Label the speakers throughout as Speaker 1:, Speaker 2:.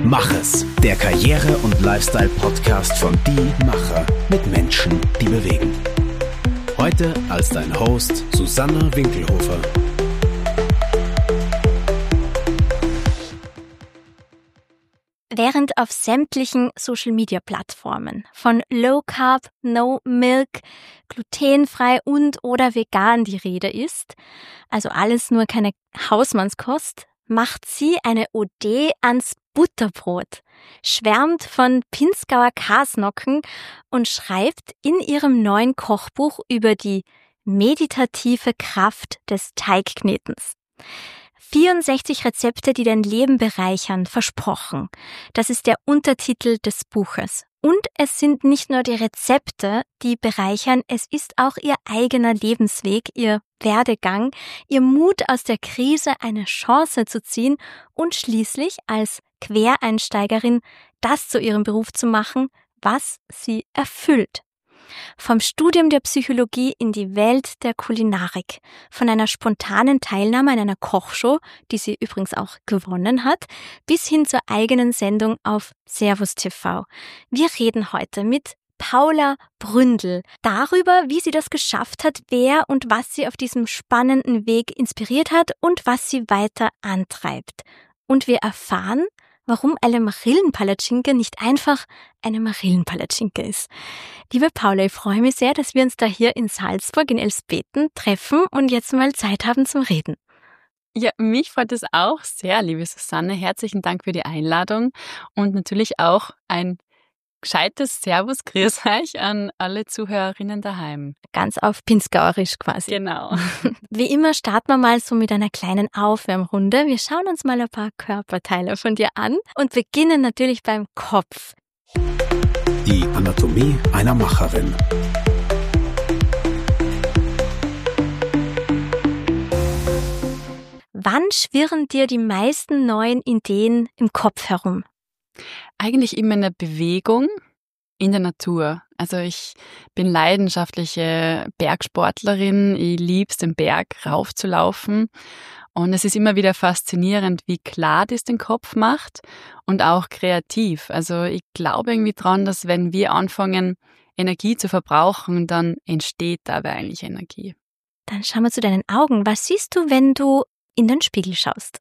Speaker 1: Mach es, der Karriere- und Lifestyle-Podcast von Die Macher mit Menschen, die bewegen. Heute als dein Host Susanna Winkelhofer.
Speaker 2: Während auf sämtlichen Social-Media-Plattformen von Low Carb, No Milk, glutenfrei und oder vegan die Rede ist, also alles nur keine Hausmannskost, macht sie eine Ode ans Butterbrot, schwärmt von Pinzgauer Kasnocken und schreibt in ihrem neuen Kochbuch über die meditative Kraft des Teigknetens. 64 Rezepte, die dein Leben bereichern, versprochen. Das ist der Untertitel des Buches. Und es sind nicht nur die Rezepte, die bereichern, es ist auch ihr eigener Lebensweg, ihr Werdegang, ihr Mut aus der Krise eine Chance zu ziehen und schließlich als Quereinsteigerin das zu ihrem Beruf zu machen, was sie erfüllt. Vom Studium der Psychologie in die Welt der Kulinarik, von einer spontanen Teilnahme an einer Kochshow, die sie übrigens auch gewonnen hat, bis hin zur eigenen Sendung auf Servus TV. Wir reden heute mit Paula Bründel darüber, wie sie das geschafft hat, wer und was sie auf diesem spannenden Weg inspiriert hat und was sie weiter antreibt. Und wir erfahren, warum eine Marillenpalatschinke nicht einfach eine Marillenpalatschinke ist. Liebe Paula, ich freue mich sehr, dass wir uns da hier in Salzburg in Elsbeten treffen und jetzt mal Zeit haben zum Reden.
Speaker 3: Ja, mich freut es auch sehr, liebe Susanne. Herzlichen Dank für die Einladung und natürlich auch ein gescheites Servus, grüß euch an alle Zuhörerinnen daheim.
Speaker 2: Ganz auf Pinzgauerisch quasi.
Speaker 3: Genau.
Speaker 2: Wie immer starten wir mal so mit einer kleinen Aufwärmrunde. Wir schauen uns mal ein paar Körperteile von dir an und beginnen natürlich beim Kopf.
Speaker 1: Die Anatomie einer Macherin.
Speaker 2: Wann schwirren dir die meisten neuen Ideen im Kopf herum?
Speaker 3: Eigentlich immer in der Bewegung, in der Natur. Also ich bin leidenschaftliche Bergsportlerin. Ich liebe es, den Berg raufzulaufen. Und es ist immer wieder faszinierend, wie klar das den Kopf macht und auch kreativ. Also ich glaube irgendwie dran, dass wenn wir anfangen, Energie zu verbrauchen, dann entsteht dabei eigentlich Energie.
Speaker 2: Dann schauen wir zu deinen Augen. Was siehst du, wenn du in den Spiegel schaust?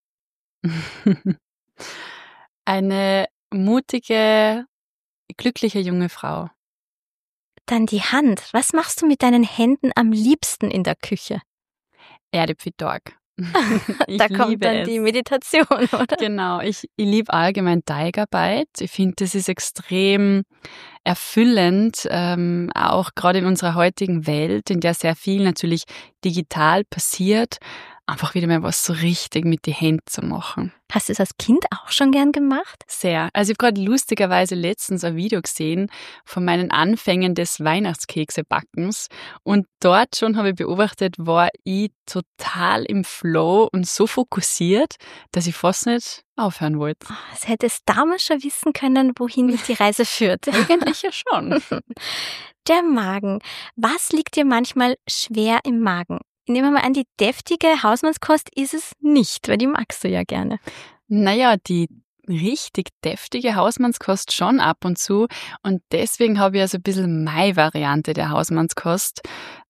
Speaker 3: Eine mutige, glückliche junge Frau.
Speaker 2: Dann die Hand. Was machst du mit deinen Händen am liebsten in der Küche?
Speaker 3: Erdäpfeltorg.
Speaker 2: Da kommt dann die Meditation, oder?
Speaker 3: Genau, ich liebe allgemein Teigarbeit. Ich finde, das ist extrem erfüllend, auch gerade in unserer heutigen Welt, in der sehr viel natürlich digital passiert, einfach wieder mal was so richtig mit die Hände zu machen.
Speaker 2: Hast du es als Kind auch schon gern gemacht?
Speaker 3: Sehr. Also ich habe gerade lustigerweise letztens ein Video gesehen von meinen Anfängen des Weihnachtskeksebackens und dort schon habe ich beobachtet, war ich total im Flow und so fokussiert, dass ich fast nicht aufhören wollte.
Speaker 2: Das hättest damals schon wissen können, wohin mich die Reise führt.
Speaker 3: Eigentlich ja schon.
Speaker 2: Der Magen. Was liegt dir manchmal schwer im Magen? Nehmen wir mal an, die deftige Hausmannskost ist es nicht, weil die magst du ja gerne.
Speaker 3: Naja, die richtig deftige Hausmannskost schon ab und zu und deswegen habe ich also ein bisschen meine Variante der Hausmannskost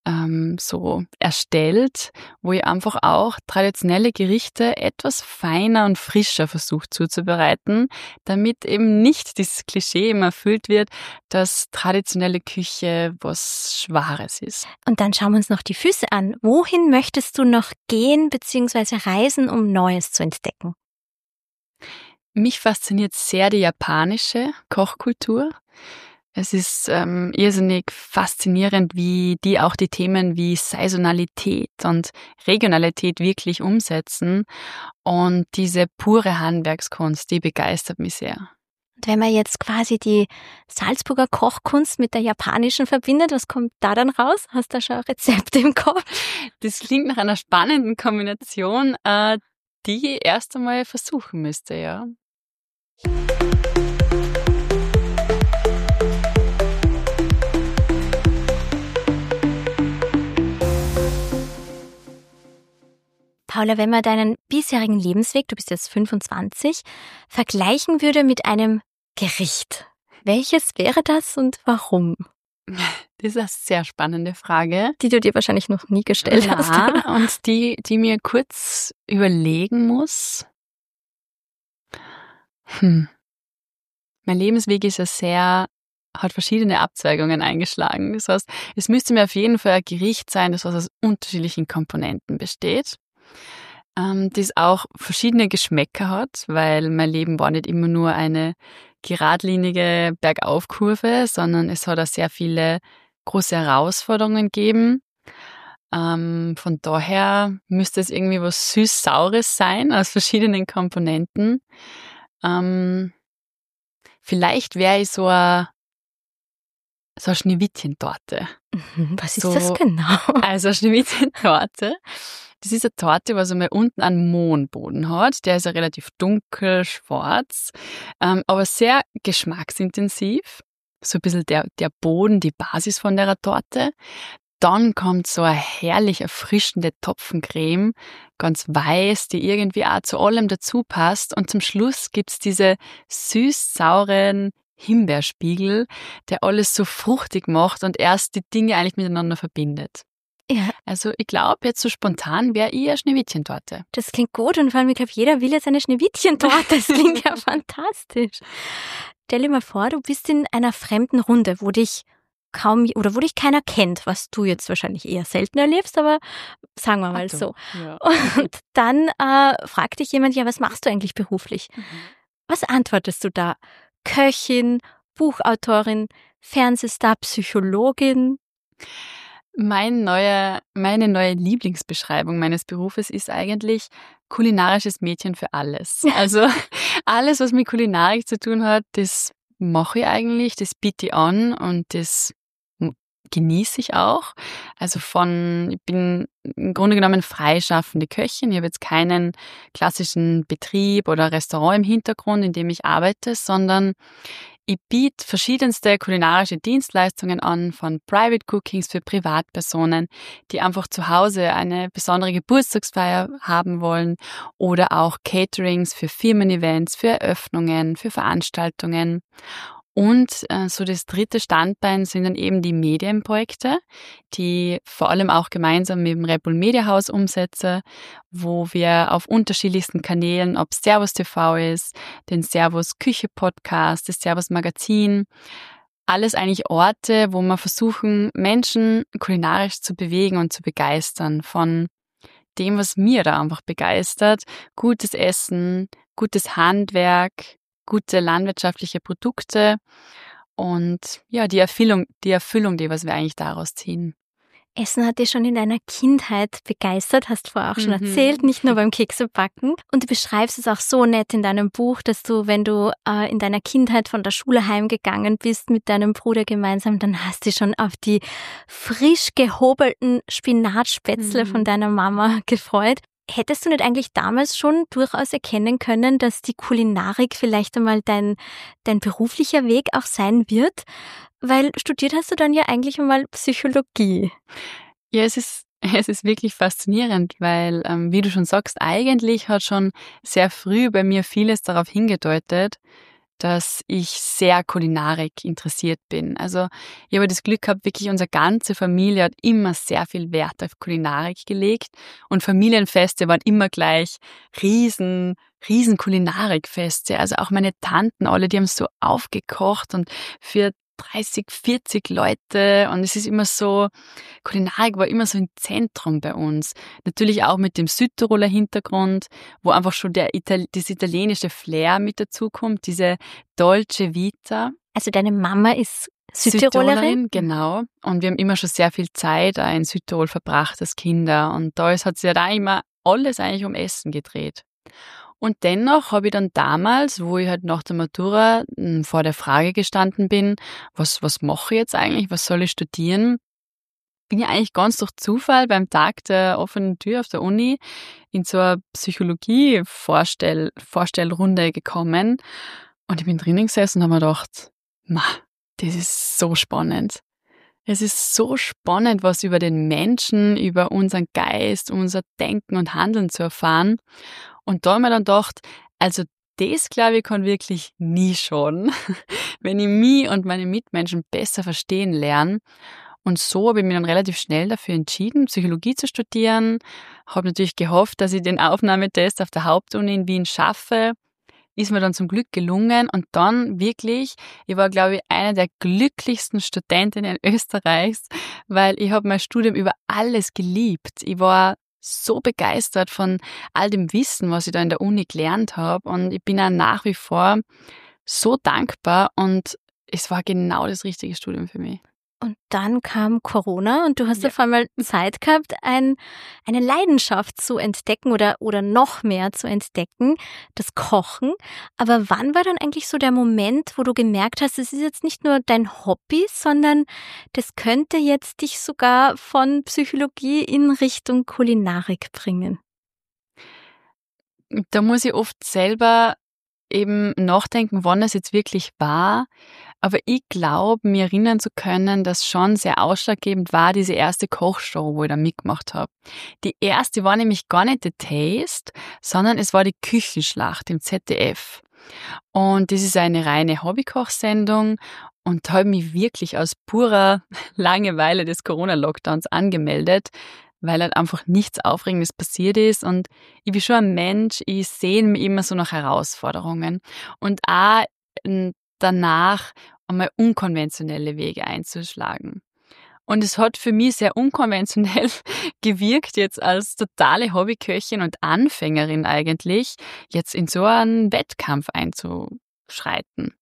Speaker 3: so erstellt, wo ich einfach auch traditionelle Gerichte etwas feiner und frischer versucht zuzubereiten, damit eben nicht dieses Klischee immer erfüllt wird, dass traditionelle Küche was Schwaches ist.
Speaker 2: Und dann schauen wir uns noch die Füße an. Wohin möchtest du noch gehen bzw. reisen, um Neues zu entdecken?
Speaker 3: Mich fasziniert sehr die japanische Kochkultur. Es ist irrsinnig faszinierend, wie die auch die Themen wie Saisonalität und Regionalität wirklich umsetzen. Und diese pure Handwerkskunst, die begeistert mich sehr.
Speaker 2: Und wenn man jetzt quasi die Salzburger Kochkunst mit der japanischen verbindet, was kommt da dann raus? Hast du schon Rezepte im Kopf?
Speaker 3: Das klingt nach einer spannenden Kombination, die ich erst einmal versuchen müsste, ja.
Speaker 2: Paula, wenn man deinen bisherigen Lebensweg, du bist jetzt 25, vergleichen würde mit einem Gericht, welches wäre das und warum?
Speaker 3: Das ist eine sehr spannende Frage.
Speaker 2: Die du dir wahrscheinlich noch nie gestellt hast.
Speaker 3: Und die mir kurz überlegen muss. Mein Lebensweg ist hat verschiedene Abzweigungen eingeschlagen. Das heißt, es müsste mir auf jeden Fall ein Gericht sein, das aus unterschiedlichen Komponenten besteht. Das auch verschiedene Geschmäcker hat, weil mein Leben war nicht immer nur eine geradlinige Bergaufkurve, sondern es hat auch sehr viele große Herausforderungen gegeben. Von daher müsste es irgendwie was Süß-Saures sein aus verschiedenen Komponenten. Vielleicht wäre ich so eine Schneewittchentorte.
Speaker 2: Was ist das genau?
Speaker 3: Also eine Schneewittchentorte. Das ist eine Torte, was einmal unten einen Mohnboden hat. Der ist ja relativ dunkel, schwarz, aber sehr geschmacksintensiv. So ein bisschen der Boden, die Basis von der Torte. Dann kommt so eine herrlich erfrischende Topfencreme, ganz weiß, die irgendwie auch zu allem dazu passt. Und zum Schluss gibt's diese süß-sauren Himbeerspiegel, der alles so fruchtig macht und erst die Dinge eigentlich miteinander verbindet.
Speaker 2: Ja.
Speaker 3: Also ich glaube, jetzt so spontan wäre ich eine Schneewittchentorte.
Speaker 2: Das klingt gut und vor allem, ich glaube, jeder will jetzt eine Schneewittchentorte. Das klingt ja fantastisch. Stell dir mal vor, du bist in einer fremden Runde, wo dich keiner kennt, was du jetzt wahrscheinlich eher selten erlebst, aber sagen wir mal so.
Speaker 3: Ja.
Speaker 2: Und dann fragt dich jemand, ja, was machst du eigentlich beruflich? Was antwortest du da? Köchin, Buchautorin, Fernsehstar, Psychologin?
Speaker 3: Meine neue Lieblingsbeschreibung meines Berufes ist eigentlich kulinarisches Mädchen für alles. Also alles, was mit Kulinarik zu tun hat, das mache ich eigentlich, das biete ich an und das genieße ich auch. Also ich bin im Grunde genommen freischaffende Köchin. Ich habe jetzt keinen klassischen Betrieb oder Restaurant im Hintergrund, in dem ich arbeite, sondern ich biete verschiedenste kulinarische Dienstleistungen an, von Private Cookings für Privatpersonen, die einfach zu Hause eine besondere Geburtstagsfeier haben wollen, oder auch Caterings für Firmen-Events, für Eröffnungen, für Veranstaltungen. Und so das dritte Standbein sind dann eben die Medienprojekte, die vor allem auch gemeinsam mit dem Red Bull Media House umsetze, wo wir auf unterschiedlichsten Kanälen, ob Servus TV ist, den Servus Küche Podcast, das Servus Magazin, alles eigentlich Orte, wo wir versuchen, Menschen kulinarisch zu bewegen und zu begeistern von dem, was mir da einfach begeistert. Gutes Essen, gutes Handwerk, gute landwirtschaftliche Produkte und ja, die Erfüllung, die was wir eigentlich daraus ziehen.
Speaker 2: Essen hat dich schon in deiner Kindheit begeistert, hast du vorher auch schon erzählt, nicht nur beim Keksebacken. Und du beschreibst es auch so nett in deinem Buch, dass du, wenn du in deiner Kindheit von der Schule heimgegangen bist mit deinem Bruder gemeinsam, dann hast du schon auf die frisch gehobelten Spinatspätzle von deiner Mama gefreut. Hättest du nicht eigentlich damals schon durchaus erkennen können, dass die Kulinarik vielleicht einmal dein beruflicher Weg auch sein wird? Weil studiert hast du dann ja eigentlich einmal Psychologie.
Speaker 3: Ja, es ist wirklich faszinierend, weil, wie du schon sagst, eigentlich hat schon sehr früh bei mir vieles darauf hingedeutet, dass ich sehr Kulinarik interessiert bin. Also ich habe das Glück gehabt, wirklich unsere ganze Familie hat immer sehr viel Wert auf Kulinarik gelegt und Familienfeste waren immer gleich riesen Kulinarikfeste. Also auch meine Tanten, alle, die haben so aufgekocht und für 30, 40 Leute und es ist immer so, Kulinarik war immer so im Zentrum bei uns. Natürlich auch mit dem Südtiroler Hintergrund, wo einfach schon das italienische Flair mit dazukommt, diese Dolce Vita.
Speaker 2: Also deine Mama ist Südtirolerin?
Speaker 3: Genau. Und wir haben immer schon sehr viel Zeit in Südtirol verbracht als Kinder und da hat sich ja da immer alles eigentlich um Essen gedreht. Und dennoch habe ich dann damals, wo ich halt nach der Matura vor der Frage gestanden bin, was mache ich jetzt eigentlich, was soll ich studieren, bin ich eigentlich ganz durch Zufall beim Tag der offenen Tür auf der Uni in so eine Psychologie-Vorstellrunde gekommen und ich bin drinnen gesessen und habe mir gedacht, das ist so spannend. Es ist so spannend, was über den Menschen, über unseren Geist, unser Denken und Handeln zu erfahren. Und da habe ich mir dann gedacht, also das, glaube ich, kann wirklich nie schaden, wenn ich mich und meine Mitmenschen besser verstehen lerne. Und so habe ich mich dann relativ schnell dafür entschieden, Psychologie zu studieren. Habe natürlich gehofft, dass ich den Aufnahmetest auf der Hauptuni in Wien schaffe. Ist mir dann zum Glück gelungen und dann wirklich, ich war, glaube ich, eine der glücklichsten Studentinnen Österreichs, weil ich habe mein Studium über alles geliebt. Ich war so begeistert von all dem Wissen, was ich da in der Uni gelernt habe und ich bin auch nach wie vor so dankbar und es war genau das richtige Studium für mich.
Speaker 2: Und dann kam Corona und du hast auf einmal Zeit gehabt, eine Leidenschaft zu entdecken oder noch mehr zu entdecken, das Kochen. Aber wann war dann eigentlich so der Moment, wo du gemerkt hast, es ist jetzt nicht nur dein Hobby, sondern das könnte jetzt dich sogar von Psychologie in Richtung Kulinarik bringen?
Speaker 3: Da muss ich oft selber eben nachdenken, wann es jetzt wirklich war. Aber ich glaube, mir erinnern zu können, dass schon sehr ausschlaggebend war diese erste Kochshow, wo ich da mitgemacht habe. Die erste war nämlich gar nicht The Taste, sondern es war die Küchenschlacht im ZDF. Und das ist eine reine Hobbykochsendung und da habe ich mich wirklich aus purer Langeweile des Corona-Lockdowns angemeldet, weil halt einfach nichts Aufregendes passiert ist und ich bin schon ein Mensch, ich sehne mich immer so nach Herausforderungen und auch danach einmal unkonventionelle Wege einzuschlagen. Und es hat für mich sehr unkonventionell gewirkt, jetzt als totale Hobbyköchin und Anfängerin eigentlich, jetzt in so einen Wettkampf einzuschreiten.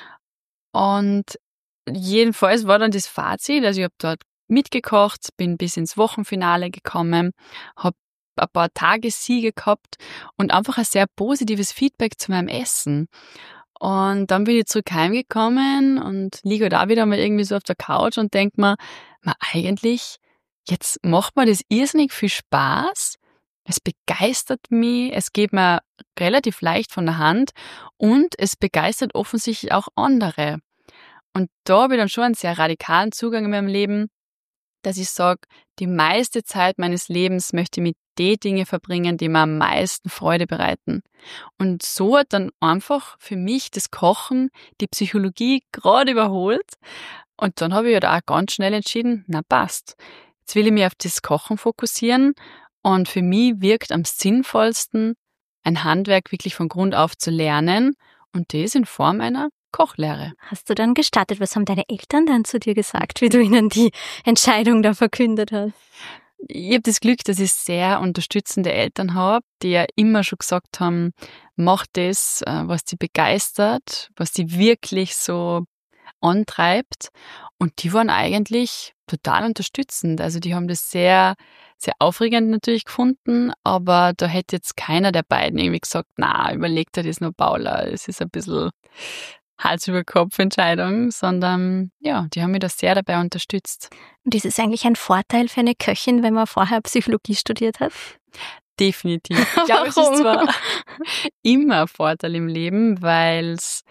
Speaker 3: Und jedenfalls war dann das Fazit, also ich habe dort mitgekocht, bin bis ins Wochenfinale gekommen, habe ein paar Tagessiege gehabt und einfach ein sehr positives Feedback zu meinem Essen. Und dann bin ich zurück heimgekommen und liege da wieder mal irgendwie so auf der Couch und denke mir, eigentlich, jetzt macht mir das irrsinnig viel Spaß, es begeistert mich, es geht mir relativ leicht von der Hand und es begeistert offensichtlich auch andere. Und da habe ich dann schon einen sehr radikalen Zugang in meinem Leben, dass ich sage, die meiste Zeit meines Lebens möchte ich mit den Dingen verbringen, die mir am meisten Freude bereiten. Und so hat dann einfach für mich das Kochen die Psychologie gerade überholt. Und dann habe ich da auch ganz schnell entschieden, na passt. Jetzt will ich mich auf das Kochen fokussieren. Und für mich wirkt am sinnvollsten, ein Handwerk wirklich von Grund auf zu lernen. Und das in Form einer Kochlehre.
Speaker 2: Hast du dann gestartet? Was haben deine Eltern dann zu dir gesagt, wie du ihnen die Entscheidung da verkündet hast?
Speaker 3: Ich habe das Glück, dass ich sehr unterstützende Eltern habe, die ja immer schon gesagt haben, mach das, was dich begeistert, was dich wirklich so antreibt. Und die waren eigentlich total unterstützend. Also die haben das sehr, sehr aufregend natürlich gefunden, aber da hätte jetzt keiner der beiden irgendwie gesagt, na, überleg dir das nur, Paula, es ist ein bisschen Hals-über-Kopf-Entscheidung, sondern ja, die haben mich da sehr dabei unterstützt.
Speaker 2: Und ist es eigentlich ein Vorteil für eine Köchin, wenn man vorher Psychologie studiert hat?
Speaker 3: Definitiv. Ich glaube, es ist zwar immer ein Vorteil im Leben, weil es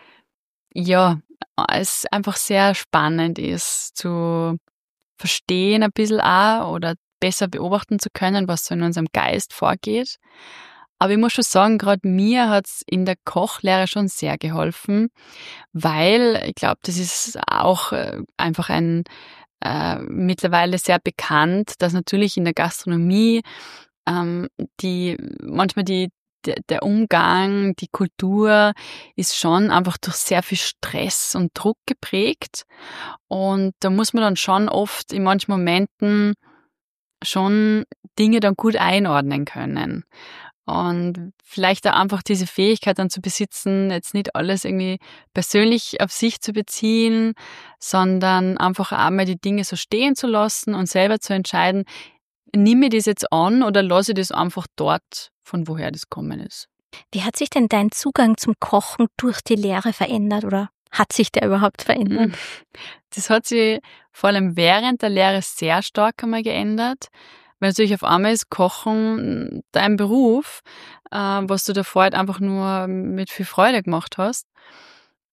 Speaker 3: einfach sehr spannend ist, zu verstehen ein bisschen auch oder besser beobachten zu können, was so in unserem Geist vorgeht. Aber ich muss schon sagen, gerade mir hat's in der Kochlehre schon sehr geholfen, weil ich glaube, das ist auch einfach mittlerweile sehr bekannt, dass natürlich in der Gastronomie der Umgang, die Kultur ist schon einfach durch sehr viel Stress und Druck geprägt. Und da muss man dann schon oft in manchen Momenten schon Dinge dann gut einordnen können. Und vielleicht auch einfach diese Fähigkeit dann zu besitzen, jetzt nicht alles irgendwie persönlich auf sich zu beziehen, sondern einfach einmal die Dinge so stehen zu lassen und selber zu entscheiden, nehme ich das jetzt an oder lasse ich das einfach dort, von woher das gekommen ist.
Speaker 2: Wie hat sich denn dein Zugang zum Kochen durch die Lehre verändert oder hat sich der überhaupt verändert?
Speaker 3: Das hat sich vor allem während der Lehre sehr stark einmal geändert. Weil natürlich auf einmal ist Kochen dein Beruf, was du davor halt einfach nur mit viel Freude gemacht hast.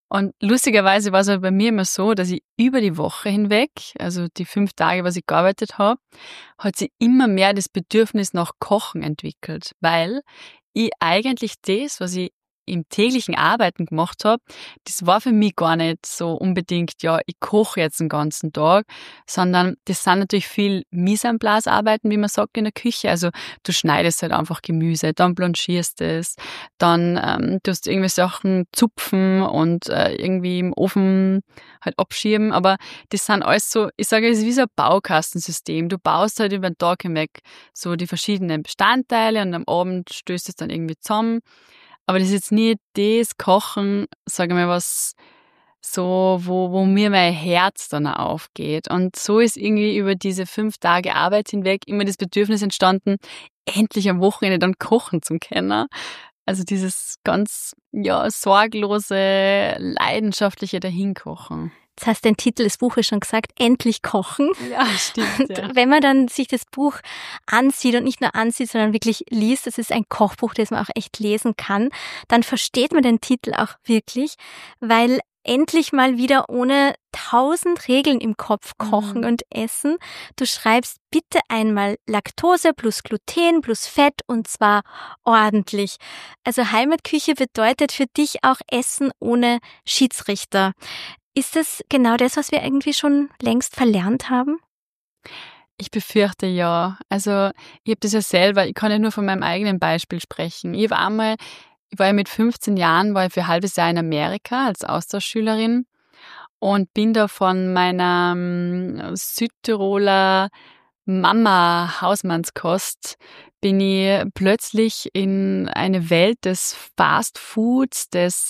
Speaker 3: Und lustigerweise war es halt bei mir immer so, dass ich über die Woche hinweg, also die 5 Tage, was ich gearbeitet habe, hat sich immer mehr das Bedürfnis nach Kochen entwickelt, weil ich eigentlich das, was ich im täglichen Arbeiten gemacht habe, das war für mich gar nicht so unbedingt, ja, ich koche jetzt den ganzen Tag, sondern das sind natürlich viel Mise en place Arbeiten, wie man sagt in der Küche. Also du schneidest halt einfach Gemüse, dann blanchierst es, dann tust du irgendwie Sachen zupfen und irgendwie im Ofen halt abschieben. Aber das sind alles so, ich sage, es ist wie so ein Baukastensystem. Du baust halt über den Tag hinweg so die verschiedenen Bestandteile und am Abend stößt es dann irgendwie zusammen. Aber das ist jetzt nie das Kochen, sage ich mal, was so, wo mir mein Herz dann auch aufgeht. Und so ist irgendwie über diese 5 Tage Arbeit hinweg immer das Bedürfnis entstanden, endlich am Wochenende dann kochen zu können. Also dieses ganz, ja, sorglose, leidenschaftliche Dahinkochen.
Speaker 2: Jetzt hast du den Titel des Buches schon gesagt, endlich kochen.
Speaker 3: Ja, stimmt. Ja.
Speaker 2: Und wenn man dann sich das Buch ansieht und nicht nur ansieht, sondern wirklich liest, das ist ein Kochbuch, das man auch echt lesen kann, dann versteht man den Titel auch wirklich, weil endlich mal wieder ohne 1000 Regeln im Kopf kochen und essen. Du schreibst bitte einmal Laktose plus Gluten plus Fett und zwar ordentlich. Also Heimatküche bedeutet für dich auch Essen ohne Schiedsrichter. Ist das genau das, was wir irgendwie schon längst verlernt haben?
Speaker 3: Ich befürchte ja. Also ich habe das ja selber, ich kann ja nur von meinem eigenen Beispiel sprechen. Ich war ja mit 15 Jahren, war ich für ein halbes Jahr in Amerika als Austauschschülerin und bin da von meiner Südtiroler Mama Hausmannskost bin ich plötzlich in eine Welt des Fast Foods, des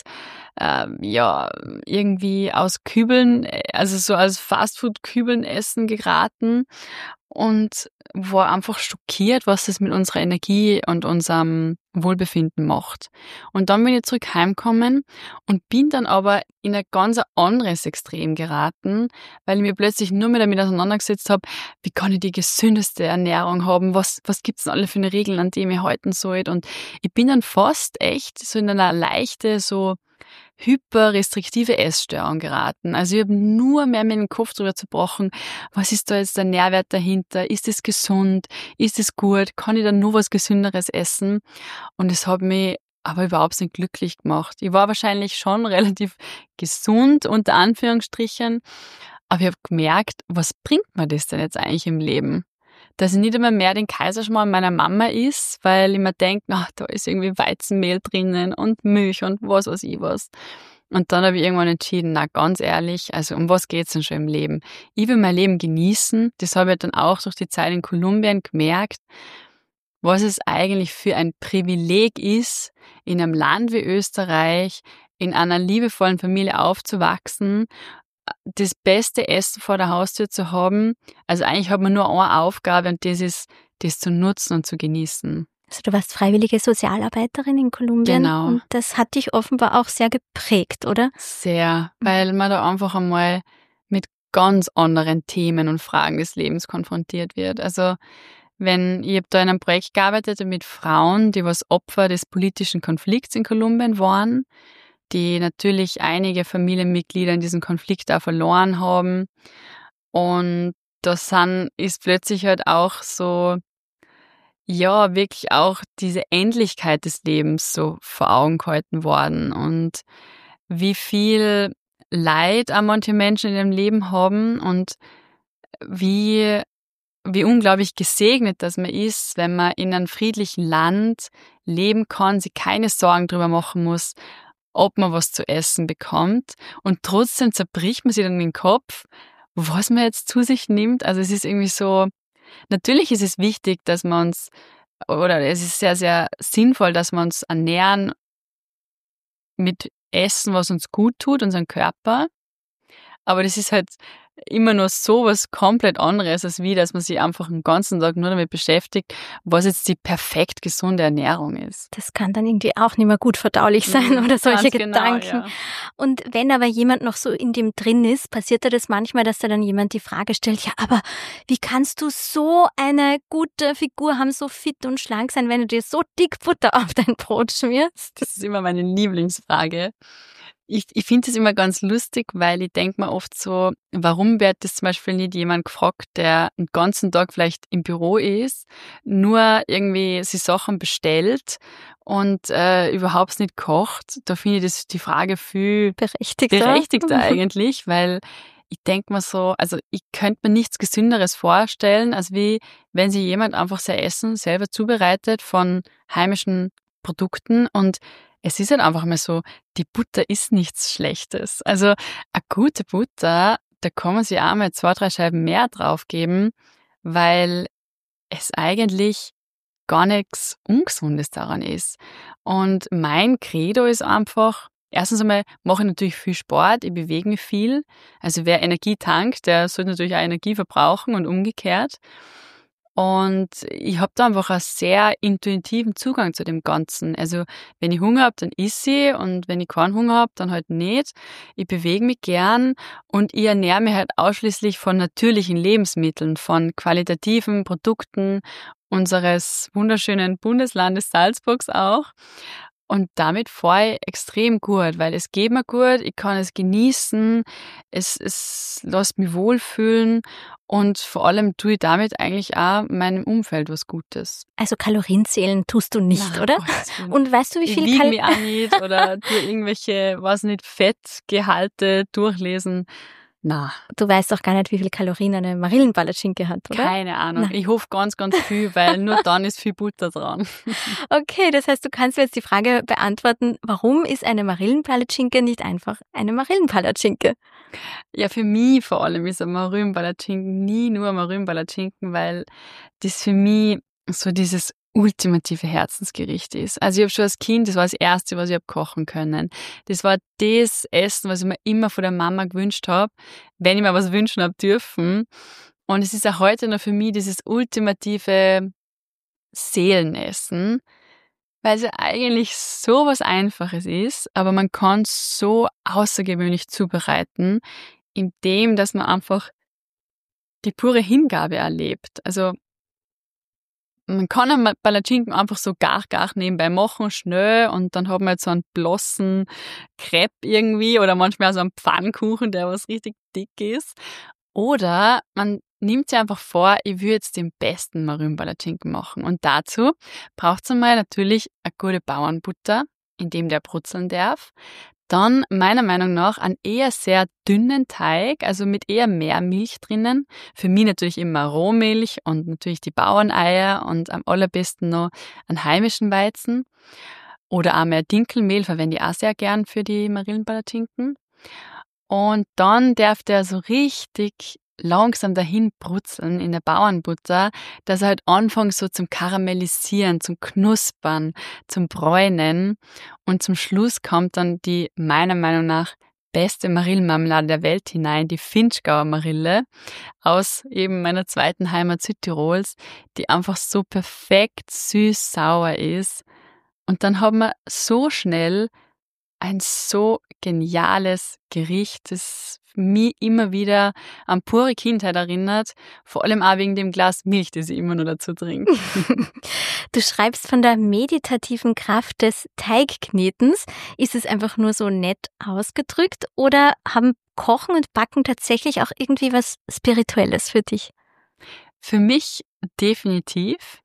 Speaker 3: ja irgendwie aus Kübeln, also so als Fastfood-Kübeln essen geraten und war einfach schockiert, was das mit unserer Energie und unserem Wohlbefinden macht. Und dann bin ich zurück heimgekommen und bin dann aber in ein ganz anderes Extrem geraten, weil ich mir plötzlich nur mehr damit auseinandergesetzt habe, wie kann ich die gesündeste Ernährung haben, was gibt's denn alle für eine Regeln, an die ich mich halten soll. Und ich bin dann fast echt so in einer leichte, so hyperrestriktive Essstörung geraten. Also ich habe nur mehr mit dem Kopf drüber zerbrochen, was ist da jetzt der Nährwert dahinter? Ist es gesund? Ist es gut? Kann ich da nur was Gesünderes essen? Und es hat mich aber überhaupt nicht glücklich gemacht. Ich war wahrscheinlich schon relativ gesund, unter Anführungsstrichen, aber ich habe gemerkt, was bringt mir das denn jetzt eigentlich im Leben? Dass ich nicht immer mehr den Kaiserschmarrn meiner Mama isst, weil ich mir denke, da ist irgendwie Weizenmehl drinnen und Milch und was weiß ich was. Und dann habe ich irgendwann entschieden, ganz ehrlich, also um was geht's denn schon im Leben? Ich will mein Leben genießen. Das habe ich dann auch durch die Zeit in Kolumbien gemerkt, was es eigentlich für ein Privileg ist, in einem Land wie Österreich, in einer liebevollen Familie aufzuwachsen, das beste Essen vor der Haustür zu haben. Also eigentlich hat man nur eine Aufgabe und das ist, das zu nutzen und zu genießen.
Speaker 2: Also du warst freiwillige Sozialarbeiterin in Kolumbien.
Speaker 3: Genau.
Speaker 2: Und das hat dich offenbar auch sehr geprägt, oder?
Speaker 3: Sehr, weil man da einfach einmal mit ganz anderen Themen und Fragen des Lebens konfrontiert wird. Also ich habe da in einem Projekt gearbeitet mit Frauen, die was Opfer des politischen Konflikts in Kolumbien waren, die natürlich einige Familienmitglieder in diesem Konflikt auch verloren haben. Und das ist plötzlich halt auch so, ja, wirklich auch diese Endlichkeit des Lebens so vor Augen gehalten worden und wie viel Leid auch manche Menschen in ihrem Leben haben und wie unglaublich gesegnet das man ist, wenn man in einem friedlichen Land leben kann, sich keine Sorgen drüber machen muss, ob man was zu essen bekommt. Und trotzdem zerbricht man sich dann den Kopf, was man jetzt zu sich nimmt. Also es ist irgendwie so, natürlich ist es wichtig, dass wir uns, oder es ist sehr, sehr sinnvoll, dass wir uns ernähren mit Essen, was uns gut tut, unseren Körper. Aber das ist halt immer nur so was komplett anderes, als wie, dass man sich einfach den ganzen Tag nur damit beschäftigt, was jetzt die perfekt gesunde Ernährung ist.
Speaker 2: Das kann dann irgendwie auch nicht mehr gut verdaulich sein oder solche Gedanken.
Speaker 3: Genau, ja.
Speaker 2: Und wenn aber jemand noch so in dem drin ist, passiert da das manchmal, dass da dann jemand die Frage stellt, ja, aber wie kannst du so eine gute Figur haben, so fit und schlank sein, wenn du dir so dick Butter auf dein Brot schmierst?
Speaker 3: Das ist immer meine Lieblingsfrage. Ich finde es immer ganz lustig, weil ich denke mir oft so, warum wird das zum Beispiel nicht jemand gefragt, der den ganzen Tag vielleicht im Büro ist, nur irgendwie sich Sachen bestellt und überhaupt nicht kocht. Da finde ich das die Frage viel berechtigter eigentlich, weil ich denke mir so, also ich könnte mir nichts Gesünderes vorstellen, als wie wenn sich jemand einfach sein Essen selber zubereitet von heimischen Produkten. Und es ist halt einfach mal so, die Butter ist nichts Schlechtes. Also eine gute Butter, da kann man sich auch mal 2, 3 Scheiben mehr draufgeben, weil es eigentlich gar nichts Ungesundes daran ist. Und mein Credo ist einfach, erstens einmal mache ich natürlich viel Sport, ich bewege mich viel. Also wer Energie tankt, der sollte natürlich auch Energie verbrauchen und umgekehrt. Und ich habe da einfach einen sehr intuitiven Zugang zu dem Ganzen. Also wenn ich Hunger habe, dann esse ich, und wenn ich keinen Hunger habe, dann halt nicht. Ich bewege mich gern und ich ernähre mich halt ausschließlich von natürlichen Lebensmitteln, von qualitativen Produkten unseres wunderschönen Bundeslandes Salzburgs auch. Und damit fahre ich extrem gut, weil es geht mir gut, ich kann es genießen, es lässt mich wohlfühlen und vor allem tue ich damit eigentlich auch meinem Umfeld was Gutes.
Speaker 2: Also Kalorien zählen tust du nicht,
Speaker 3: Na,
Speaker 2: oder?
Speaker 3: Gottes Willen.
Speaker 2: Und weißt du, wie
Speaker 3: Ich
Speaker 2: viel
Speaker 3: wiege mich auch nicht oder tue irgendwelche, Fettgehalte durchlesen. Na,
Speaker 2: Du weißt doch gar nicht, wie viel Kalorien eine Marillenpalatschinke hat, oder?
Speaker 3: keine Ahnung.
Speaker 2: Nein.
Speaker 3: Ich hoffe ganz, ganz viel, weil nur dann ist viel Butter dran.
Speaker 2: Okay, das heißt, du kannst mir jetzt die Frage beantworten, warum ist eine Marillenpalatschinke nicht einfach eine Marillenpalatschinke?
Speaker 3: Ja, für mich vor allem ist ein Marillenpalatschinken nie nur ein Marillenpalatschinken, weil das für mich so dieses ultimative Herzensgericht ist. Also ich habe schon als Kind, das war das Erste, was ich habe kochen können. Das war das Essen, was ich mir immer von der Mama gewünscht habe, wenn ich mir was wünschen habe dürfen. Und es ist auch heute noch für mich dieses ultimative Seelenessen, weil es ja eigentlich so was Einfaches ist, aber man kann es so außergewöhnlich zubereiten, indem dass man einfach die pure Hingabe erlebt. Also man kann einen Palatschinken einfach so gar nebenbei machen, schnell, und dann hat man jetzt so einen bloßen Crepe irgendwie oder manchmal auch so einen Pfannkuchen, der was richtig dick ist. Oder man nimmt sich einfach vor, ich will jetzt den besten Marillenpalatschinken machen. Und dazu braucht es einmal natürlich eine gute Bauernbutter, in dem der brutzeln darf. Dann meiner Meinung nach einen eher sehr dünnen Teig, also mit eher mehr Milch drinnen. Für mich natürlich immer Rohmilch und natürlich die Bauerneier und am allerbesten noch einen heimischen Weizen. Oder auch mehr Dinkelmehl verwende ich auch sehr gern für die Marillenpalatschinken. Und dann darf der so richtig langsam dahin brutzeln in der Bauernbutter, dass er halt anfängt so zum Karamellisieren, zum Knuspern, zum Bräunen, und zum Schluss kommt dann die meiner Meinung nach beste Marillenmarmelade der Welt hinein, die Vinschgauer Marille aus eben meiner zweiten Heimat Südtirols, die einfach so perfekt süß-sauer ist. Und dann haben wir so schnell ein so geniales Gericht, das mich immer wieder an pure Kindheit erinnert, vor allem auch wegen dem Glas Milch, das ich immer noch dazu trinke.
Speaker 2: Du schreibst von der meditativen Kraft des Teigknetens. Ist es einfach nur so nett ausgedrückt oder haben Kochen und Backen tatsächlich auch irgendwie was Spirituelles für dich?
Speaker 3: Für mich definitiv,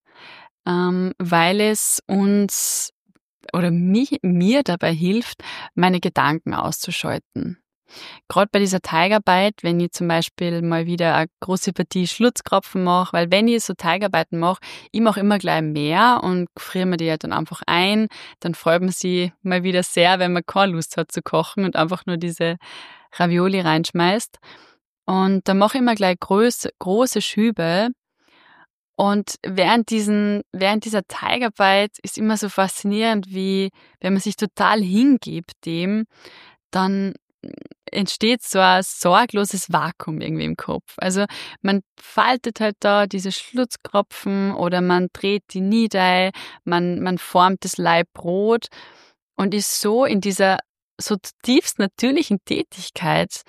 Speaker 3: weil es uns oder mir dabei hilft, meine Gedanken auszuschalten. Gerade bei dieser Teigarbeit, wenn ich zum Beispiel mal wieder eine große Partie Schlutzkrapfen mache, weil wenn ich so Teigarbeiten mache, ich mache immer gleich mehr und friere mir die halt dann einfach ein. Dann freut man sich mal wieder sehr, wenn man keine Lust hat zu kochen und einfach nur diese Ravioli reinschmeißt. Und dann mache ich immer gleich große Schübe. Und während dieser Teigarbeit ist immer so faszinierend, wie wenn man sich total hingibt dem, dann entsteht so ein sorgloses Vakuum irgendwie im Kopf. Also man faltet halt da diese Schlutzkropfen oder man dreht die nieder, man formt das Laibbrot und ist so in dieser so zutiefst natürlichen Tätigkeit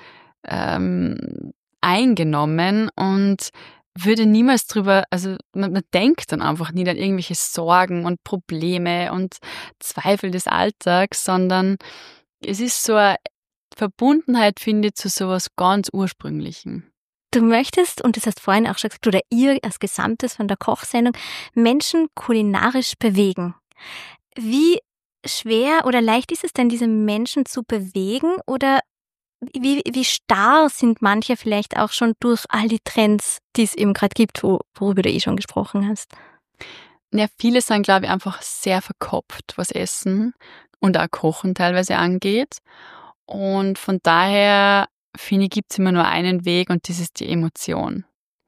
Speaker 3: eingenommen und würde niemals drüber, also man denkt dann einfach nie an irgendwelche Sorgen und Probleme und Zweifel des Alltags, sondern es ist so eine Verbundenheit, finde ich, zu sowas ganz Ursprünglichem.
Speaker 2: Du möchtest, und das hast vorhin auch schon gesagt, oder ihr als Gesamtes von der Kochsendung, Menschen kulinarisch bewegen. Wie schwer oder leicht ist es denn, diese Menschen zu bewegen? Oder wie starr sind manche vielleicht auch schon durch all die Trends, die es eben gerade gibt, worüber du schon gesprochen hast?
Speaker 3: Ja, viele sind, glaube ich, einfach sehr verkopft, was Essen und auch Kochen teilweise angeht. Und von daher, finde ich, gibt es immer nur einen Weg und das ist die Emotion.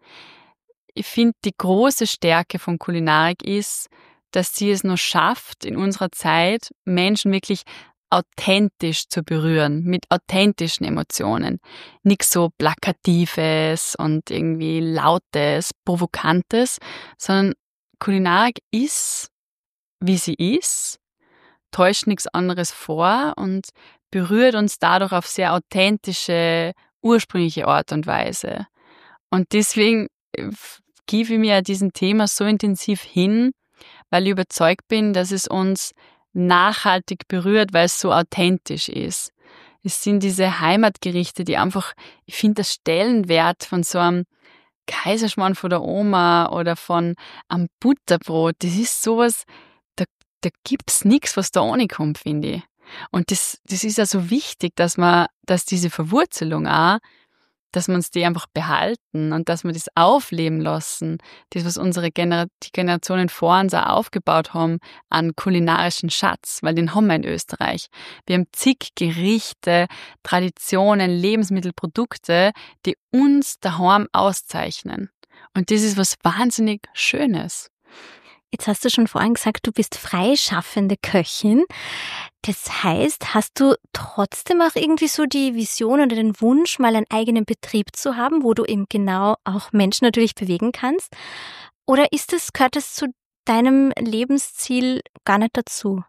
Speaker 3: Ich finde, die große Stärke von Kulinarik ist, dass sie es noch schafft, in unserer Zeit Menschen wirklich authentisch zu berühren, mit authentischen Emotionen. Nichts so Plakatives und irgendwie Lautes, Provokantes, sondern Kulinarik ist, wie sie ist, täuscht nichts anderes vor und berührt uns dadurch auf sehr authentische, ursprüngliche Art und Weise. Und deswegen gebe ich mir diesem Thema so intensiv hin, weil ich überzeugt bin, dass es uns nachhaltig berührt, weil es so authentisch ist. Es sind diese Heimatgerichte, die einfach, ich finde, der Stellenwert von so einem Kaiserschmarrn von der Oma oder von einem Butterbrot, das ist sowas, da gibt's nichts, was da ohne kommt, finde ich. Und das ist ja so wichtig, dass diese Verwurzelung auch, dass wir uns die einfach behalten und dass wir das aufleben lassen, das, was die Generationen vor uns auch aufgebaut haben, an kulinarischen Schatz, weil den haben wir in Österreich. Wir haben zig Gerichte, Traditionen, Lebensmittelprodukte, die uns daheim auszeichnen. Und das ist was wahnsinnig Schönes.
Speaker 2: Jetzt hast du schon vorhin gesagt, du bist freischaffende Köchin. Das heißt, hast du trotzdem auch irgendwie so die Vision oder den Wunsch, mal einen eigenen Betrieb zu haben, wo du eben genau auch Menschen natürlich bewegen kannst? Oder gehört es zu deinem Lebensziel gar nicht dazu?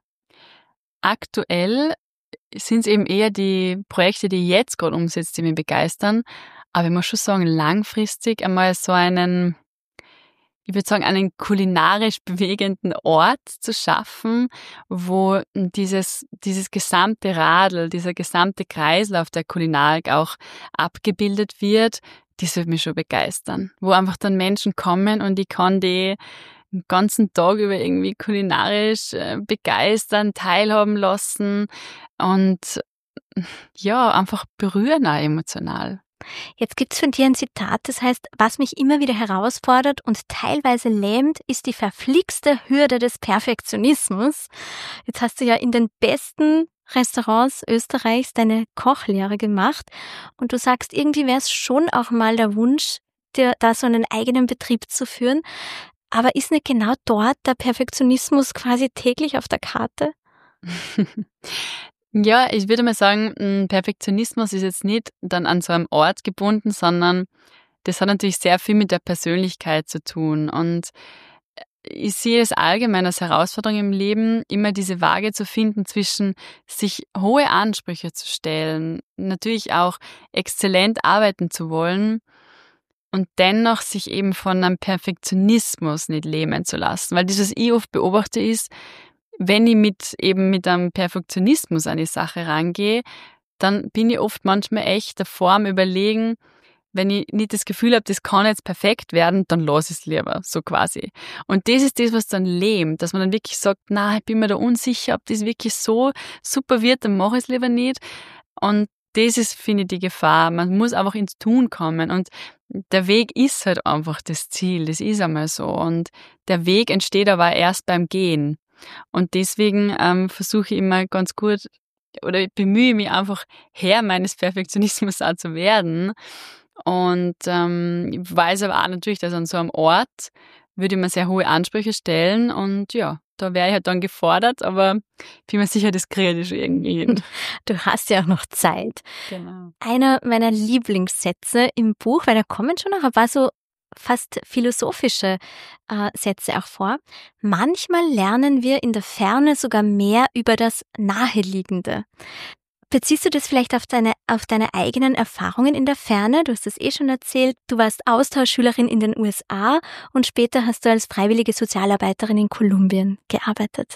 Speaker 3: Aktuell sind es eben eher die Projekte, die ich jetzt gerade umsetze, die mich begeistern. Aber ich muss schon sagen, langfristig einmal so einen kulinarisch bewegenden Ort zu schaffen, wo dieses gesamte Radl, dieser gesamte Kreislauf der Kulinarik auch abgebildet wird, das wird mich schon begeistern. Wo einfach dann Menschen kommen und ich kann die den ganzen Tag über irgendwie kulinarisch begeistern, teilhaben lassen und ja, einfach berühren auch emotional.
Speaker 2: Jetzt gibt's von dir ein Zitat, das heißt, was mich immer wieder herausfordert und teilweise lähmt, ist die verflixte Hürde des Perfektionismus. Jetzt hast du ja in den besten Restaurants Österreichs deine Kochlehre gemacht und du sagst, irgendwie wäre es schon auch mal der Wunsch, dir da so einen eigenen Betrieb zu führen. Aber ist nicht genau dort der Perfektionismus quasi täglich auf der Karte?
Speaker 3: Ja, ich würde mal sagen, Perfektionismus ist jetzt nicht dann an so einem Ort gebunden, sondern das hat natürlich sehr viel mit der Persönlichkeit zu tun. Und ich sehe es allgemein als Herausforderung im Leben, immer diese Waage zu finden zwischen sich hohe Ansprüche zu stellen, natürlich auch exzellent arbeiten zu wollen und dennoch sich eben von einem Perfektionismus nicht lähmen zu lassen. Weil das, was ich oft beobachte, ist, wenn ich mit einem Perfektionismus an die Sache rangehe, dann bin ich oft manchmal echt davor am Überlegen, wenn ich nicht das Gefühl habe, das kann jetzt perfekt werden, dann lasse ich es lieber, so quasi. Und das ist das, was dann lähmt, dass man dann wirklich sagt, na, ich bin mir da unsicher, ob das wirklich so super wird, dann mache ich es lieber nicht. Und das ist, finde ich, die Gefahr. Man muss einfach ins Tun kommen und der Weg ist halt einfach das Ziel, das ist einmal so. Und der Weg entsteht aber erst beim Gehen. Und deswegen versuche ich immer ganz gut oder ich bemühe mich einfach, Herr meines Perfektionismus auch zu werden. Und ich weiß aber auch natürlich, dass an so einem Ort würde ich mir sehr hohe Ansprüche stellen und ja, da wäre ich halt dann gefordert, aber ich bin mir sicher, das kriege ich schon irgendwie hin.
Speaker 2: Du hast ja auch noch Zeit.
Speaker 3: Genau.
Speaker 2: Einer meiner Lieblingssätze im Buch, weil da kommen schon noch ein paar so fast philosophische Sätze auch vor. Manchmal lernen wir in der Ferne sogar mehr über das Naheliegende. Beziehst du das vielleicht auf deine eigenen Erfahrungen in der Ferne? Du hast es schon erzählt. Du warst Austauschschülerin in den USA und später hast du als freiwillige Sozialarbeiterin in Kolumbien gearbeitet.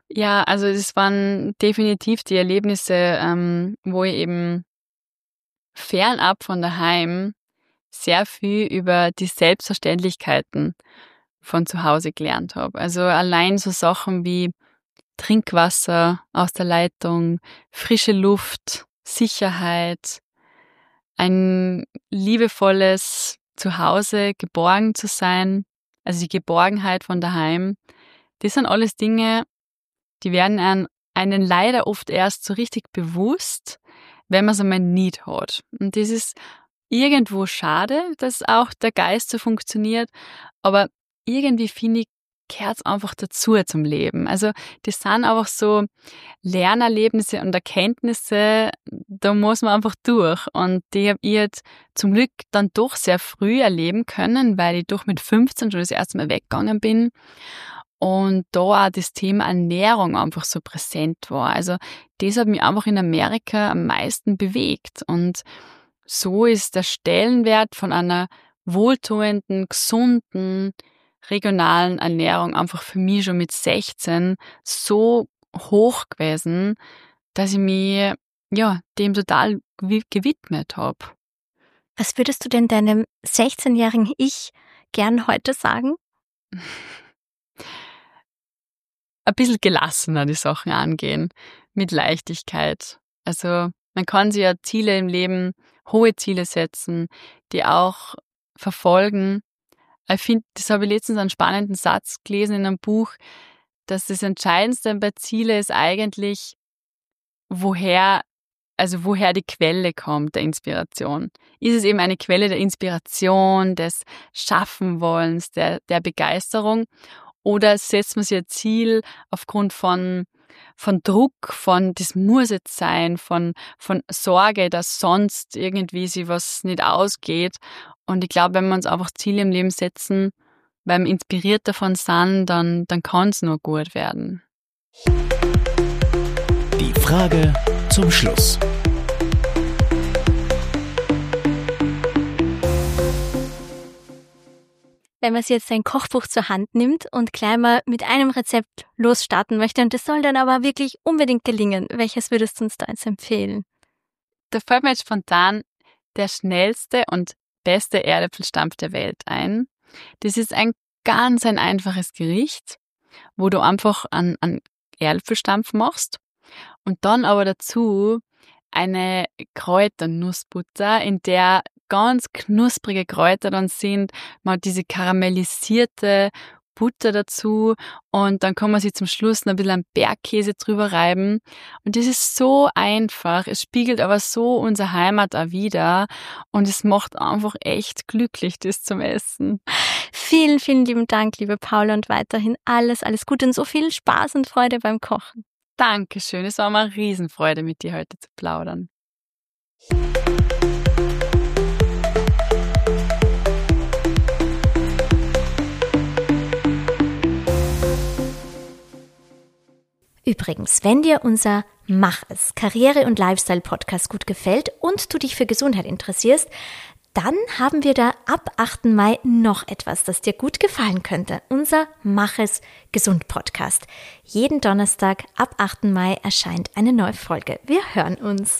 Speaker 3: Ja, also es waren definitiv die Erlebnisse, wo ich eben fernab von daheim sehr viel über die Selbstverständlichkeiten von zu Hause gelernt habe. Also allein so Sachen wie Trinkwasser aus der Leitung, frische Luft, Sicherheit, ein liebevolles Zuhause, geborgen zu sein, also die Geborgenheit von daheim. Das sind alles Dinge, die werden einen leider oft erst so richtig bewusst, wenn man es einmal nicht hat. Und das ist irgendwo schade, dass auch der Geist so funktioniert, aber irgendwie finde ich, gehört es einfach dazu zum Leben. Also das sind einfach so Lernerlebnisse und Erkenntnisse, da muss man einfach durch. Und die habe ich jetzt zum Glück dann doch sehr früh erleben können, weil ich doch mit 15 schon das erste Mal weggegangen bin. Und da auch das Thema Ernährung einfach so präsent war. Also das hat mich einfach in Amerika am meisten bewegt. Und so ist der Stellenwert von einer wohltuenden, gesunden, regionalen Ernährung einfach für mich schon mit 16 so hoch gewesen, dass ich mich dem total gewidmet habe.
Speaker 2: Was würdest du denn deinem 16-jährigen Ich gern heute sagen?
Speaker 3: Ein bisschen gelassener die Sachen angehen, mit Leichtigkeit. Also man kann sich ja Ziele im Leben, hohe Ziele setzen, die auch verfolgen. Ich finde, das habe ich letztens einen spannenden Satz gelesen in einem Buch, dass das Entscheidendste bei Zielen ist eigentlich, woher die Quelle kommt der Inspiration. Ist es eben eine Quelle der Inspiration, des Schaffenwollens, der Begeisterung? Oder setzt man sich ein Ziel aufgrund von Druck, von das muss jetzt sein, von Sorge, dass sonst irgendwie sich was nicht ausgeht. Und ich glaube, wenn wir uns einfach Ziele im Leben setzen, weil wir inspiriert davon sind, dann kann es nur gut werden.
Speaker 1: Die Frage zum Schluss.
Speaker 2: Wenn man sich jetzt ein Kochbuch zur Hand nimmt und gleich mal mit einem Rezept losstarten möchte und das soll dann aber wirklich unbedingt gelingen, welches würdest du uns da jetzt empfehlen?
Speaker 3: Da fällt mir jetzt spontan der schnellste und beste Erdäpfelstampf der Welt ein. Das ist ein einfaches Gericht, wo du einfach einen Erdäpfelstampf machst und dann aber dazu eine Kräuternussbutter, in der ganz knusprige Kräuter dann sind. Man hat diese karamellisierte Butter dazu und dann kann man sich zum Schluss noch ein bisschen Bergkäse drüber reiben. Und das ist so einfach. Es spiegelt aber so unsere Heimat auch wider und es macht einfach echt glücklich, das zum Essen.
Speaker 2: Vielen, vielen lieben Dank, liebe Paula, und weiterhin alles Gute und so viel Spaß und Freude beim Kochen.
Speaker 3: Dankeschön, es war mir eine Riesenfreude, mit dir heute zu plaudern.
Speaker 2: Übrigens, wenn dir unser Mach es, Karriere- und Lifestyle-Podcast gut gefällt und du dich für Gesundheit interessierst, dann haben wir da ab 8. Mai noch etwas, das dir gut gefallen könnte. Unser Mach es gesund Podcast. Jeden Donnerstag ab 8. Mai erscheint eine neue Folge. Wir hören uns.